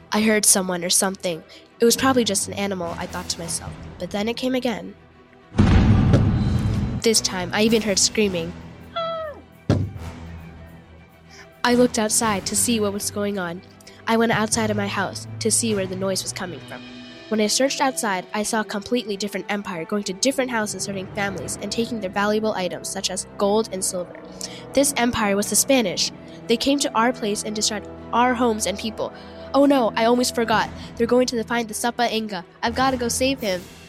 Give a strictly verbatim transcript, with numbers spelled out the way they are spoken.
I heard someone or something. It was probably just an animal, I thought to myself. But then it came again. This time, I even heard screaming. I looked outside to see what was going on. I went outside of my house to see where the noise was coming from. When I searched outside, I saw a completely different empire going to different houses hurting families and taking their valuable items such as gold and silver. This empire was the Spanish. They came to our place and destroyed our homes and people. Oh no, I almost forgot. They're going to find the Sapa Inga. I've got to go save him.